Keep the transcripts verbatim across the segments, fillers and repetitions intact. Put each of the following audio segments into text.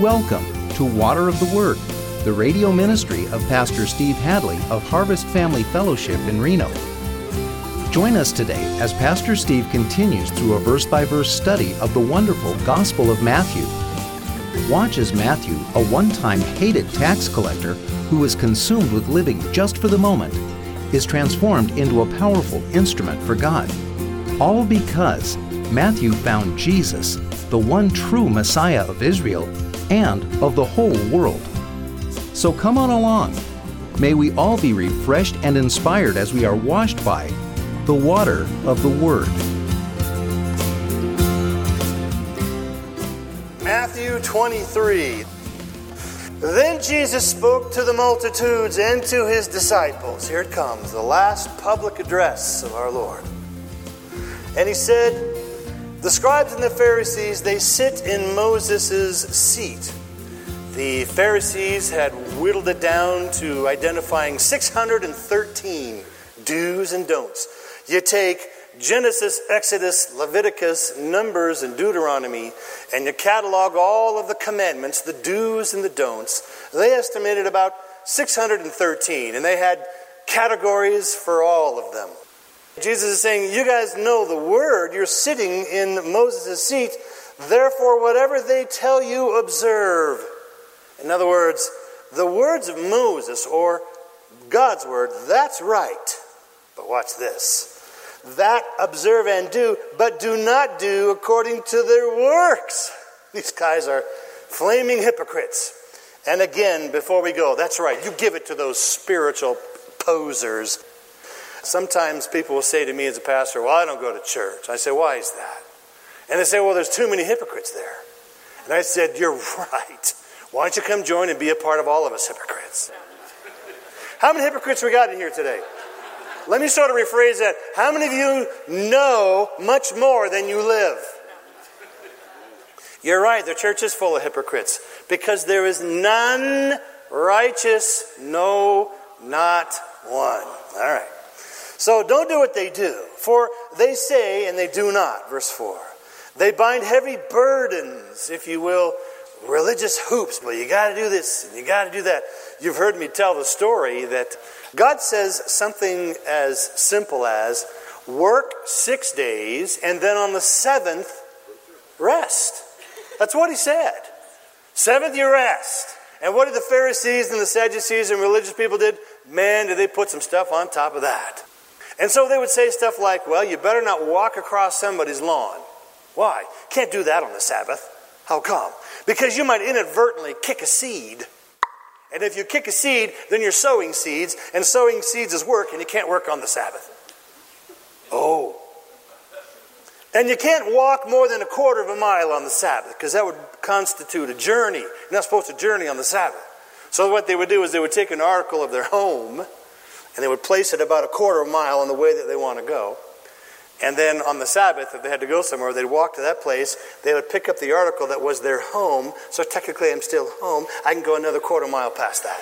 Welcome to Water of the Word, the radio ministry of Pastor Steve Hadley of Harvest Family Fellowship in Reno. Join us today as Pastor Steve continues through a verse-by-verse study of the wonderful Gospel of Matthew. Watch as Matthew, a one-time hated tax collector who was consumed with living just for the moment, is transformed into a powerful instrument for God. All because Matthew found Jesus, the one true Messiah of Israel and of the whole world. So come on along. May we all be refreshed and inspired as we are washed by the water of the Word. Matthew twenty-three. Then Jesus spoke to the multitudes and to his disciples. Here it comes, the last public address of our Lord. And he said, the scribes and the Pharisees, they sit in Moses' seat. The Pharisees had whittled it down to identifying six hundred thirteen do's and don'ts. You take Genesis, Exodus, Leviticus, Numbers, and Deuteronomy, and you catalog all of the commandments, the do's and the don'ts. They estimated about six hundred thirteen, and they had categories for all of them. Jesus is saying, you guys know the Word. You're sitting in Moses' seat. Therefore, whatever they tell you, observe. In other words, the words of Moses, or God's Word, that's right. But watch this. That observe and do, but do not do according to their works. These guys are flaming hypocrites. And again, before we go, that's right, you give it to those spiritual posers. Sometimes people will say to me as a pastor, well, I don't go to church. I say, why is that? And they say, well, there's too many hypocrites there. And I said, you're right. Why don't you come join and be a part of all of us hypocrites? How many hypocrites we got in here today? Let me sort of rephrase that. How many of you know much more than you live? You're right, the church is full of hypocrites. Because there is none righteous, no, not one. All right. So don't do what they do. For they say and they do not. Verse four. They bind heavy burdens, if you will, religious hoops. Well, you got to do this and you got to do that. You've heard me tell the story that God says something as simple as work six days and then on the seventh, rest. That's what he said. Seventh, you rest. And what did the Pharisees and the Sadducees and religious people did? Man, did they put some stuff on top of that. And so they would say stuff like, well, you better not walk across somebody's lawn. Why? Can't do that on the Sabbath. How come? Because you might inadvertently kick a seed. And if you kick a seed, then you're sowing seeds. And sowing seeds is work, and you can't work on the Sabbath. Oh. And you can't walk more than a quarter of a mile on the Sabbath, because that would constitute a journey. You're not supposed to journey on the Sabbath. So what they would do is they would take an article of their home, and they would place it about a quarter of a mile on the way that they want to go. And then on the Sabbath, if they had to go somewhere, they'd walk to that place. They would pick up the article that was their home. So technically, I'm still home. I can go another quarter mile past that.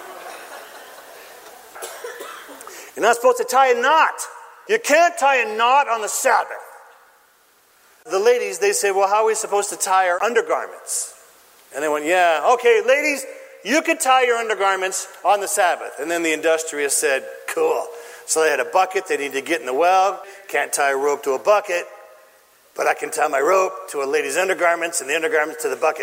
You're not supposed to tie a knot. You can't tie a knot on the Sabbath. The ladies, they say, well, how are we supposed to tie our undergarments? And they went, yeah, okay, ladies, you can tie your undergarments on the Sabbath. And then the industrious said, cool. So they had a bucket. They need to get in the well. Can't tie a rope to a bucket. But I can tie my rope to a lady's undergarments and the undergarments to the bucket.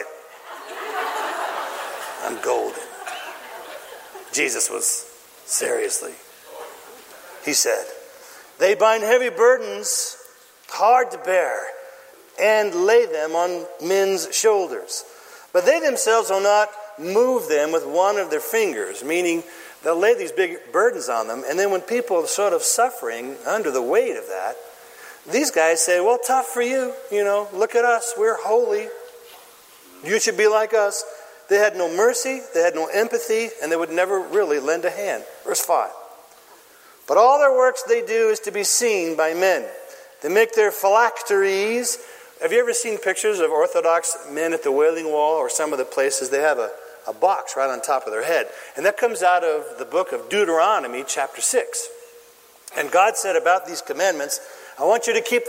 I'm golden. Jesus was, seriously. He said, they bind heavy burdens, hard to bear, and lay them on men's shoulders. But they themselves will not move them with one of their fingers, meaning they'll lay these big burdens on them, and then when people are sort of suffering under the weight of that, these guys say, well, tough for you, you know, look at us, we're holy. You should be like us. They had no mercy, they had no empathy, and they would never really lend a hand. Verse five. But all their works they do is to be seen by men. They make their phylacteries. Have you ever seen pictures of Orthodox men at the Wailing Wall or some of the places? They have a, a box right on top of their head. And that comes out of the book of Deuteronomy, chapter six. And God said about these commandments, I want you to keep them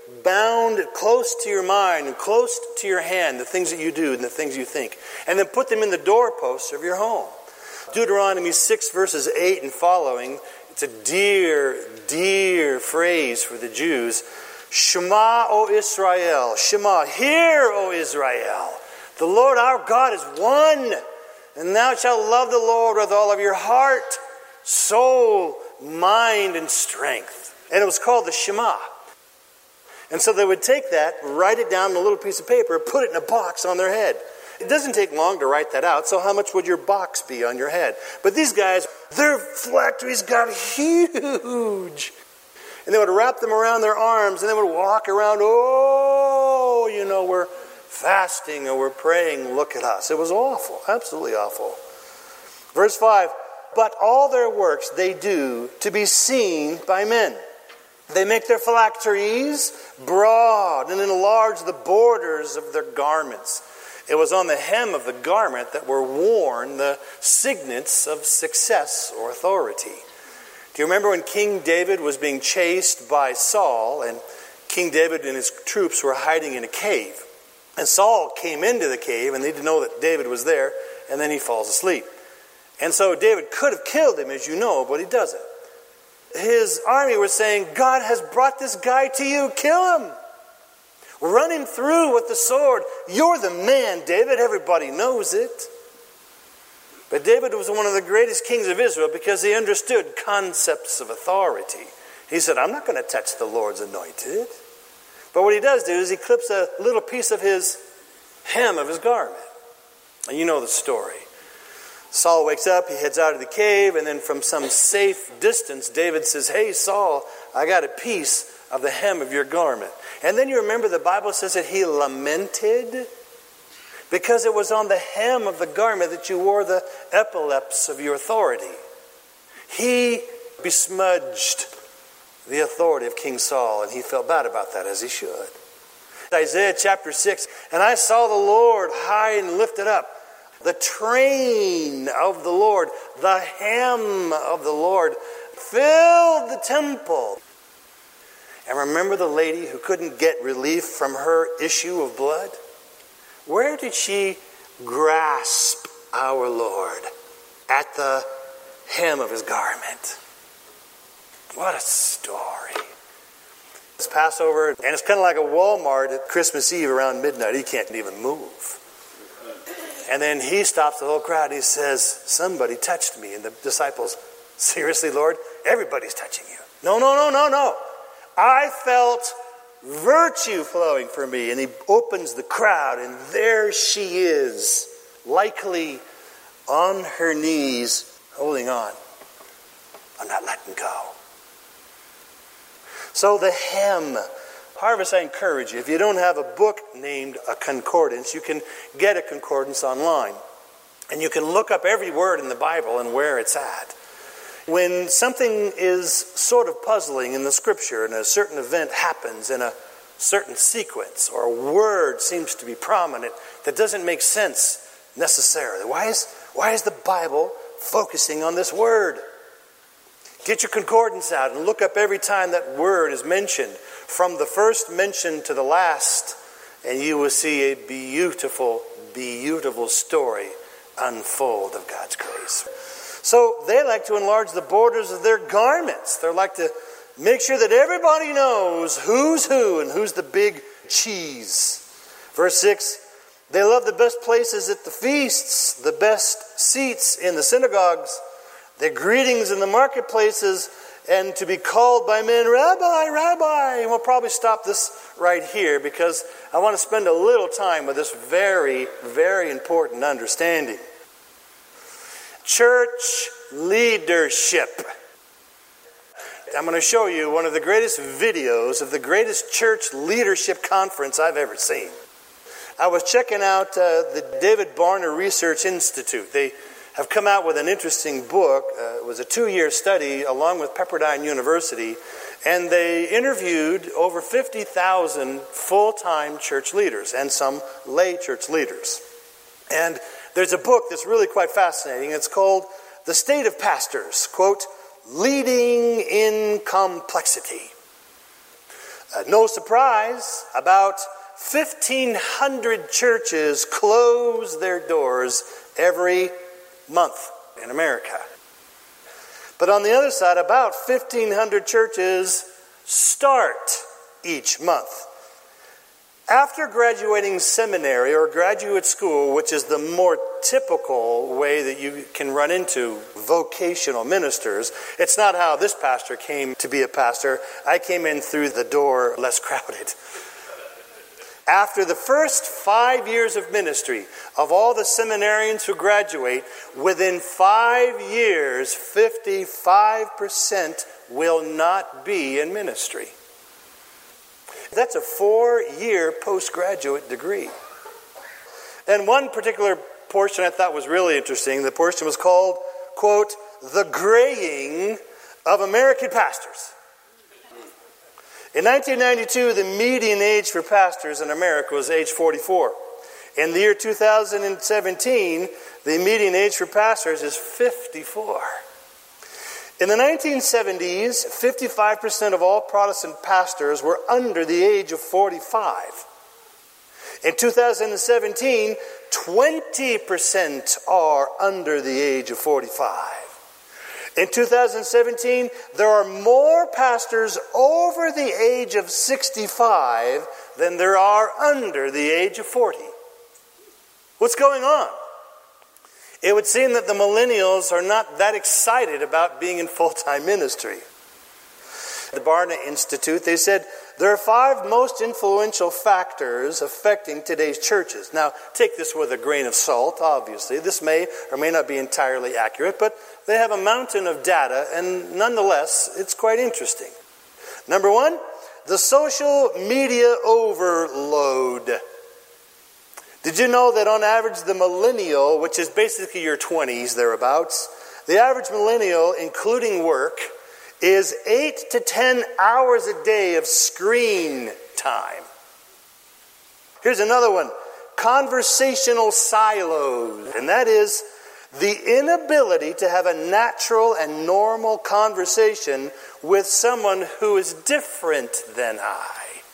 bound close to your mind and close to your hand, the things that you do and the things you think. And then put them in the doorposts of your home. Deuteronomy six verses eight and following, it's a dear, dear phrase for the Jews. Shema, O Israel. Shema, hear, O Israel. The Lord our God is one. And thou shalt love the Lord with all of your heart, soul, mind, and strength. And it was called the Shema. And so they would take that, write it down on a little piece of paper, put it in a box on their head. It doesn't take long to write that out, so how much would your box be on your head? But these guys, their phylacteries got huge. And they would wrap them around their arms, and they would walk around, oh, you know, we're fasting or we're praying, look at us. It was awful, absolutely awful. Verse five, but all their works they do to be seen by men. They make their phylacteries broad and enlarge the borders of their garments. It was on the hem of the garment that were worn the signets of success or authority. Do you remember when King David was being chased by Saul, and King David and his troops were hiding in a cave? And Saul came into the cave, and they didn't know that David was there, and then he falls asleep. And so David could have killed him, as you know, but he doesn't. His army was saying, God has brought this guy to you, kill him. Run him through with the sword. You're the man, David. Everybody knows it. But David was one of the greatest kings of Israel because he understood concepts of authority. He said, I'm not going to touch the Lord's anointed. But what he does do is he clips a little piece of his hem of his garment. And you know the story. Saul wakes up, he heads out of the cave, and then from some safe distance, David says, hey, Saul, I got a piece of the hem of your garment. And then you remember the Bible says that he lamented because it was on the hem of the garment that you wore the epaulets of your authority. He besmudged the authority of King Saul, and he felt bad about that, as he should. Isaiah chapter six, and I saw the Lord high and lifted up, the train of the Lord, the hem of the Lord filled the temple. And remember the lady who couldn't get relief from her issue of blood? Where did she grasp our Lord? At the hem of his garment. What a story. It's Passover, and it's kind of like a Walmart at Christmas Eve around midnight. He can't even move. And then he stops the whole crowd. He says, somebody touched me. And the disciples, seriously, Lord? Everybody's touching you. No, no, no, no, no. I felt virtue flowing from me. And he opens the crowd, and there she is, likely on her knees, holding on. I'm not letting go. So the hem. Harvest, I encourage you, if you don't have a book named a concordance, you can get a concordance online. And you can look up every word in the Bible and where it's at. When something is sort of puzzling in the Scripture and a certain event happens in a certain sequence, or a word seems to be prominent that doesn't make sense necessarily, why is, why is the Bible focusing on this word? Get your concordance out and look up every time that word is mentioned, from the first mention to the last, and you will see a beautiful, beautiful story unfold of God's grace. So they like to enlarge the borders of their garments. They like to make sure that everybody knows who's who and who's the big cheese. Verse six, they love the best places at the feasts, the best seats in the synagogues, their greetings in the marketplaces, and to be called by men, Rabbi, Rabbi. And we'll probably stop this right here because I want to spend a little time with this very, very important understanding. Church leadership. I'm going to show you one of the greatest videos of the greatest church leadership conference I've ever seen. I was checking out uh, the David Barner Research Institute. They have come out with an interesting book. Uh, it was a two-year study along with Pepperdine University, and they interviewed over fifty thousand full-time church leaders and some lay church leaders. And there's a book that's really quite fascinating. It's called The State of Pastors, quote, Leading in Complexity. Uh, no surprise, about fifteen hundred churches close their doors every month in America. But on the other side, about fifteen hundred churches start each month. After graduating seminary or graduate school, which is the more typical way that you can run into vocational ministers, it's not how this pastor came to be a pastor. I came in through the door less crowded. After the first five years of ministry, of all the seminarians who graduate, within five years, fifty-five percent will not be in ministry. That's a four-year postgraduate degree. And one particular portion I thought was really interesting. The portion was called, quote, "The Graying of American Pastors." In nineteen ninety-two, the median age for pastors in America was age forty-four. In the year two thousand seventeen, the median age for pastors is fifty-four. In the nineteen seventies, fifty-five percent of all Protestant pastors were under the age of forty-five. In two thousand seventeen, twenty percent are under the age of forty-five. In two thousand seventeen, there are more pastors over the age of sixty-five than there are under the age of forty. What's going on? It would seem that the millennials are not that excited about being in full-time ministry. The Barna Institute, they said, there are five most influential factors affecting today's churches. Now, take this with a grain of salt, obviously. This may or may not be entirely accurate, but they have a mountain of data, and nonetheless, it's quite interesting. Number one, the social media overload. Did you know that on average the millennial, which is basically your twenties, thereabouts, the average millennial, including work, is eight to ten hours a day of screen time. Here's another one, conversational silos, and that is the inability to have a natural and normal conversation with someone who is different than I.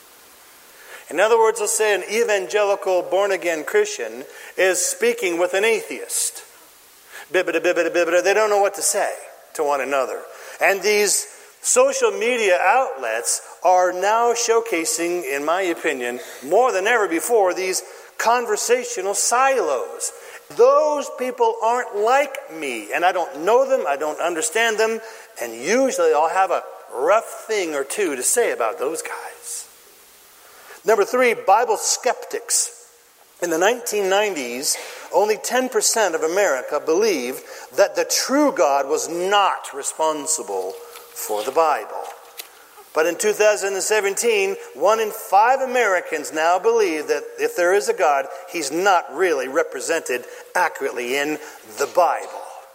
In other words, let's say an evangelical born-again Christian is speaking with an atheist. Bibbida, bibbida, bibbida. They don't know what to say to one another. And these social media outlets are now showcasing, in my opinion, more than ever before, these conversational silos. Those people aren't like me, and I don't know them, I don't understand them, and usually I'll have a rough thing or two to say about those guys. Number three, Bible skeptics. In the nineteen nineties, only ten percent of America believed that the true God was not responsible for the Bible. But in two thousand seventeen, one in five Americans now believe that if there is a God, he's not really represented accurately in the Bible.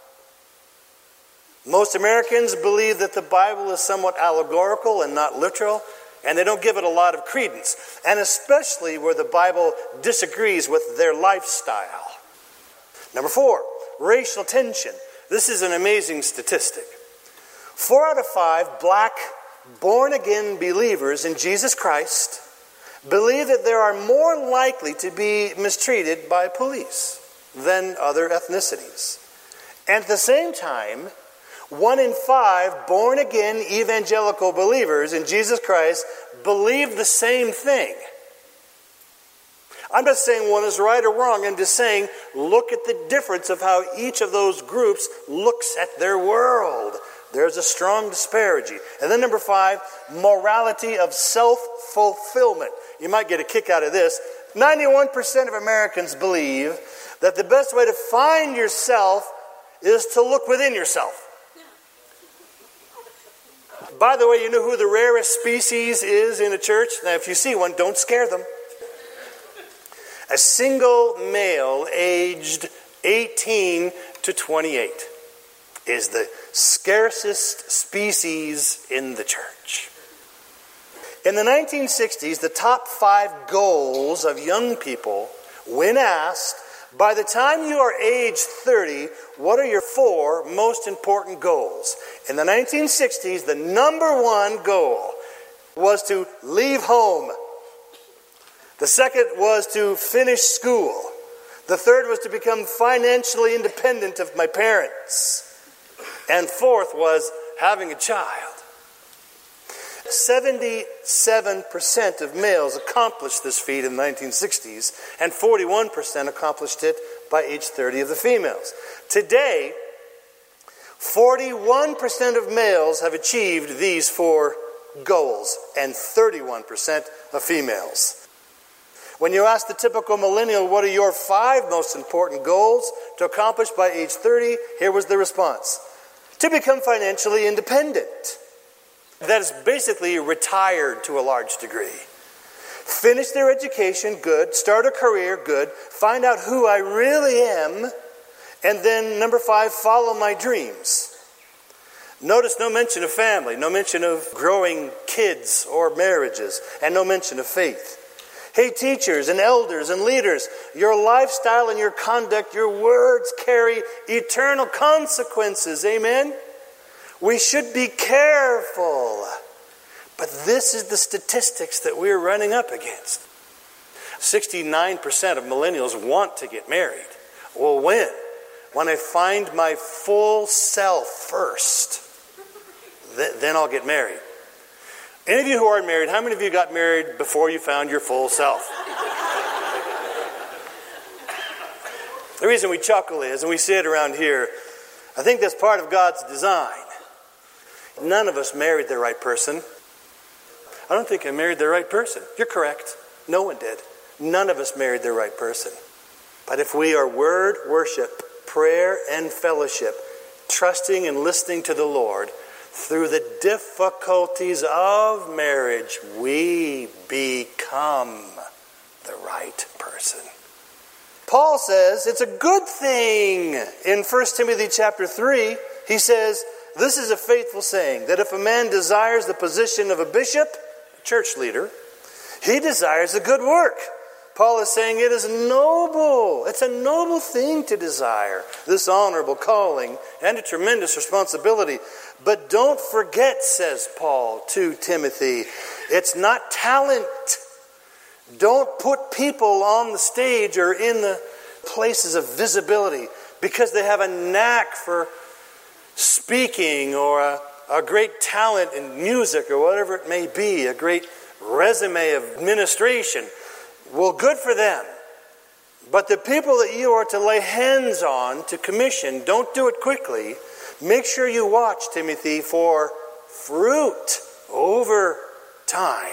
Most Americans believe that the Bible is somewhat allegorical and not literal, and they don't give it a lot of credence, and especially where the Bible disagrees with their lifestyle. Number four, racial tension. This is an amazing statistic. Four out of five black born-again believers in Jesus Christ believe that they are more likely to be mistreated by police than other ethnicities. And at the same time, one in five born-again evangelical believers in Jesus Christ believe the same thing. I'm not saying one is right or wrong. I'm just saying look at the difference of how each of those groups looks at their world. There's a strong disparity. And then number five, morality of self-fulfillment. You might get a kick out of this. ninety-one percent of Americans believe that the best way to find yourself is to look within yourself. By the way, you know who the rarest species is in a church? Now, if you see one, don't scare them. A single male aged eighteen to twenty-eight is the scarcest species in the church. In the nineteen sixties, the top five goals of young people, when asked, by the time you are age thirty, what are your four most important goals? In the nineteen sixties, the number one goal was to leave home. The second was to finish school. The third was to become financially independent of my parents. And fourth was having a child. seventy-seven percent of males accomplished this feat in the nineteen sixties, and forty-one percent accomplished it by age thirty of the females. Today, forty-one percent of males have achieved these four goals, and thirty-one percent of females. When you ask the typical millennial, what are your five most important goals to accomplish by age thirty? Here was the response. To become financially independent. That is basically retired to a large degree. Finish their education, good. Start a career, good. Find out who I really am. And then, number five, follow my dreams. Notice no mention of family, no mention of growing kids or marriages, and no mention of faith. Hey, teachers and elders and leaders, your lifestyle and your conduct, your words carry eternal consequences. Amen? We should be careful. But this is the statistics that we're running up against. sixty-nine percent of millennials want to get married. Well, when? When I find my full self first. Th- then I'll get married. Any of you who are married, how many of you got married before you found your full self? The reason we chuckle is, and we say it around here, I think that's part of God's design. None of us married the right person. I don't think I married the right person. You're correct. No one did. None of us married the right person. But if we are word, worship, prayer, and fellowship, trusting and listening to the Lord, through the difficulties of marriage, we become the right person. Paul says it's a good thing. In First Timothy chapter three, he says, this is a faithful saying, that if a man desires the position of a bishop, a church leader, he desires a good work. Paul is saying it is noble. It's a noble thing to desire this honorable calling and a tremendous responsibility. But don't forget, says Paul to Timothy, it's not talent. Don't put people on the stage or in the places of visibility because they have a knack for speaking or a, a great talent in music or whatever it may be, a great resume of administration. Well, good for them. But the people that you are to lay hands on, to commission, don't do it quickly. Make sure you watch, Timothy, for fruit over time.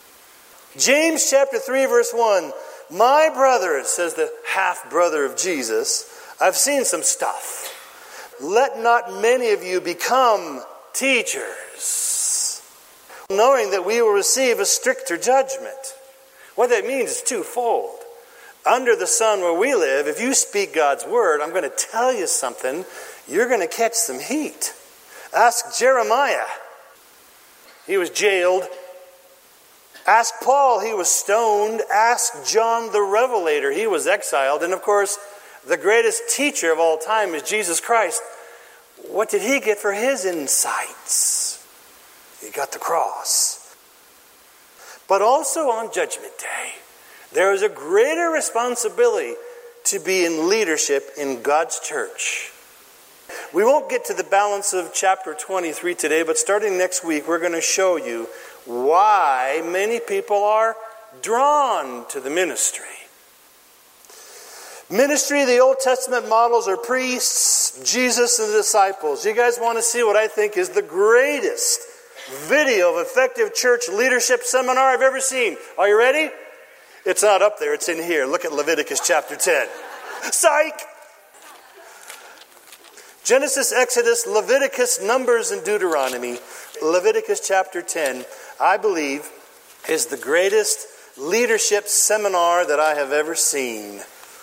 James chapter three, verse one. My brothers, says the half-brother of Jesus, I've seen some stuff. Let not many of you become teachers, knowing that we will receive a stricter judgment. What that means is twofold. Under the sun where we live, if you speak God's word, I'm going to tell you something, you're going to catch some heat. Ask Jeremiah. He was jailed. Ask Paul. He was stoned. Ask John the Revelator. He was exiled. And of course, the greatest teacher of all time is Jesus Christ. What did he get for his insights? He got the cross. But also on Judgment Day, there is a greater responsibility to be in leadership in God's church. We won't get to the balance of chapter twenty-three today, but starting next week, we're going to show you why many people are drawn to the ministry. Ministry, the Old Testament models are priests, Jesus, and the disciples. You guys want to see what I think is the greatest video of effective church leadership seminar I've ever seen? Are you ready? It's not up there, it's in here. Look at Leviticus chapter ten. Psych! Genesis, Exodus, Leviticus, Numbers, and Deuteronomy. Leviticus chapter ten, I believe, is the greatest leadership seminar that I have ever seen.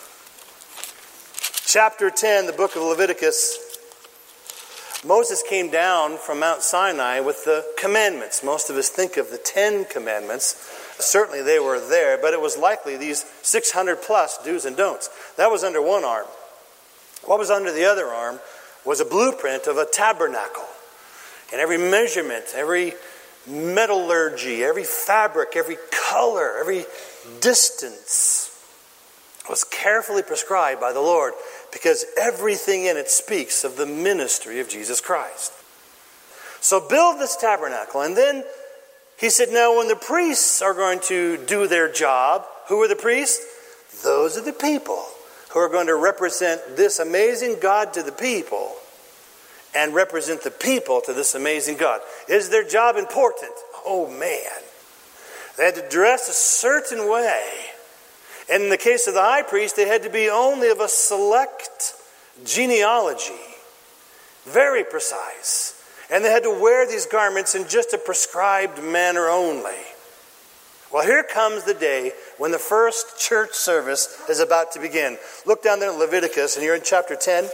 Chapter ten, the book of Leviticus. Moses came down from Mount Sinai with the commandments. Most of us think of the Ten Commandments. Certainly they were there, but it was likely these six hundred plus do's and don'ts. That was under one arm. What was under the other arm was a blueprint of a tabernacle. And every measurement, every metallurgy, every fabric, every color, every distance was carefully prescribed by the Lord, because everything in it speaks of the ministry of Jesus Christ. So build this tabernacle. And then he said, now when the priests are going to do their job, who are the priests? Those are the people who are going to represent this amazing God to the people and represent the people to this amazing God. Is their job important? Oh man. They had to dress a certain way. And in the case of the high priest, they had to be only of a select genealogy. Very precise. And they had to wear these garments in just a prescribed manner only. Well, here comes the day when the first church service is about to begin. Look down there in Leviticus, and you're in chapter ten.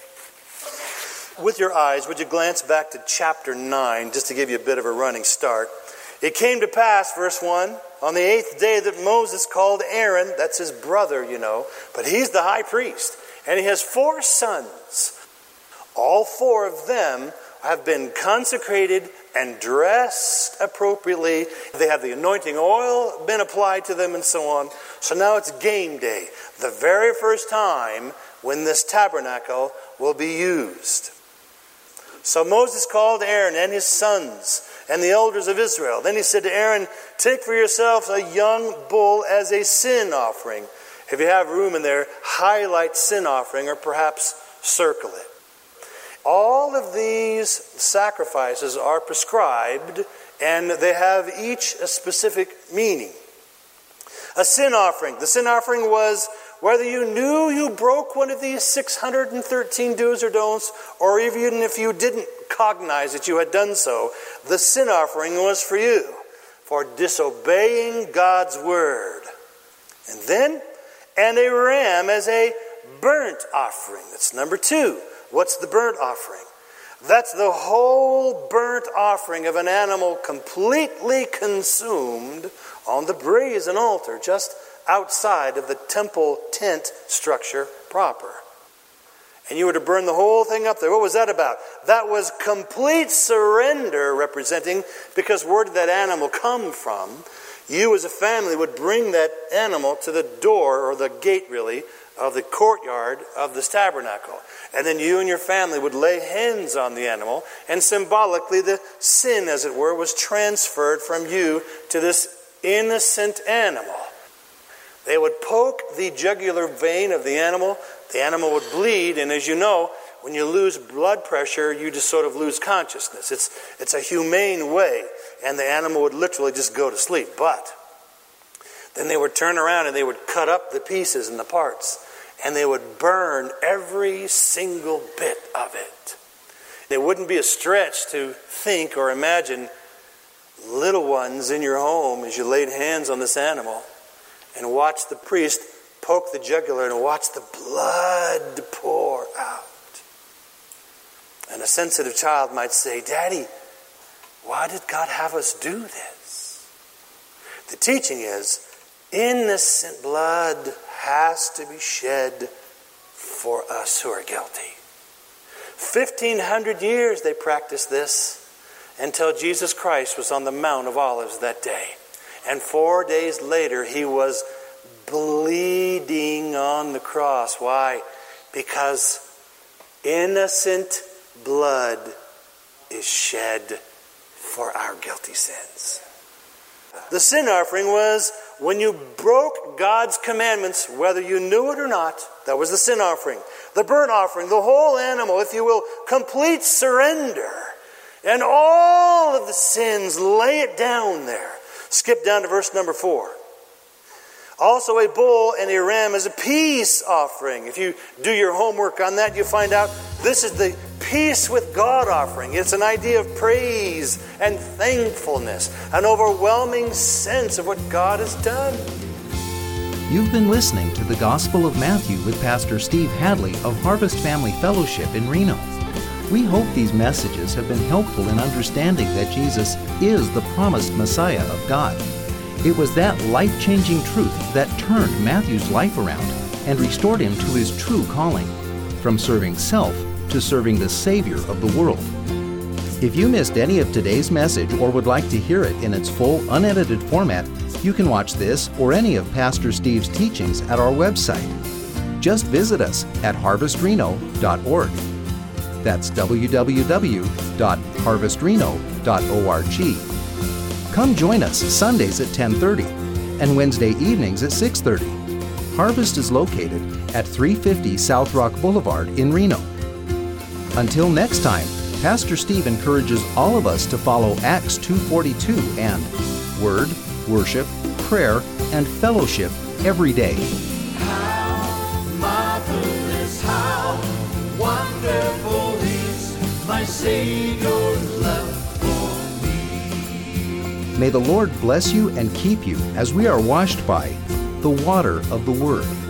With your eyes, would you glance back to chapter nine, just to give you a bit of a running start. It came to pass, verse one, on the eighth day that Moses called Aaron, that's his brother, you know, but he's the high priest, and he has four sons. All four of them have been consecrated and dressed appropriately. They have the anointing oil been applied to them and so on. So now it's game day, the very first time when this tabernacle will be used. So Moses called Aaron and his sons and the elders of Israel. Then he said to Aaron, take for yourselves a young bull as a sin offering. If you have room in there, highlight sin offering or perhaps circle it. All of these sacrifices are prescribed, and they have each a specific meaning. A sin offering. The sin offering was whether you knew you broke one of these six hundred thirteen do's or don'ts, or even if you didn't cognize that you had done so, the sin offering was for you, for disobeying God's word. And then, and a ram as a burnt offering. That's number two. What's the burnt offering? That's the whole burnt offering of an animal completely consumed on the brazen altar, just outside of the temple tent structure proper. And you were to burn the whole thing up there. What was that about? That was complete surrender, representing, because where did that animal come from? You as a family would bring that animal to the door, or the gate really, of the courtyard of this tabernacle. And then you and your family would lay hands on the animal, and symbolically the sin, as it were, was transferred from you to this innocent animal. They would poke the jugular vein of the animal. The animal would bleed, and as you know, when you lose blood pressure, you just sort of lose consciousness. It's, it's a humane way, and the animal would literally just go to sleep. But then they would turn around and they would cut up the pieces and the parts, and they would burn every single bit of it. It wouldn't be a stretch to think or imagine little ones in your home as you laid hands on this animal and watch the priest poke the jugular and watch the blood pour out. And a sensitive child might say, Daddy, why did God have us do this? The teaching is, innocent blood has to be shed for us who are guilty. Fifteen hundred years they practiced this until Jesus Christ was on the Mount of Olives that day. And four days later he was bleeding on the cross. Why? Because innocent blood is shed for our guilty sins. The sin offering was when you broke God's commandments, whether you knew it or not. That was the sin offering. The burnt offering, the whole animal, if you will, complete surrender. And all of the sins, lay it down there. Skip down to verse number four. Also a bull and a ram as a peace offering. If you do your homework on that, you find out this is the peace with God offering. It's an idea of praise and thankfulness, an overwhelming sense of what God has done. You've been listening to the Gospel of Matthew with Pastor Steve Hadley of Harvest Family Fellowship in Reno. We hope these messages have been helpful in understanding that Jesus is the promised Messiah of God. It was that life-changing truth that turned Matthew's life around and restored him to his true calling, from serving self to serving the Savior of the world. If you missed any of today's message or would like to hear it in its full, unedited format, you can watch this or any of Pastor Steve's teachings at our website. Just visit us at harvest reno dot org. That's w w w dot harvest reno dot org. Come join us Sundays at ten thirty and Wednesday evenings at six thirty. Harvest is located at three fifty South Rock Boulevard in Reno. Until next time, Pastor Steve encourages all of us to follow Acts two forty-two and Word, Worship, Prayer, and Fellowship every day. How marvelous, how wonderful is my Savior's love for me. May the Lord bless you and keep you as we are washed by the water of the Word.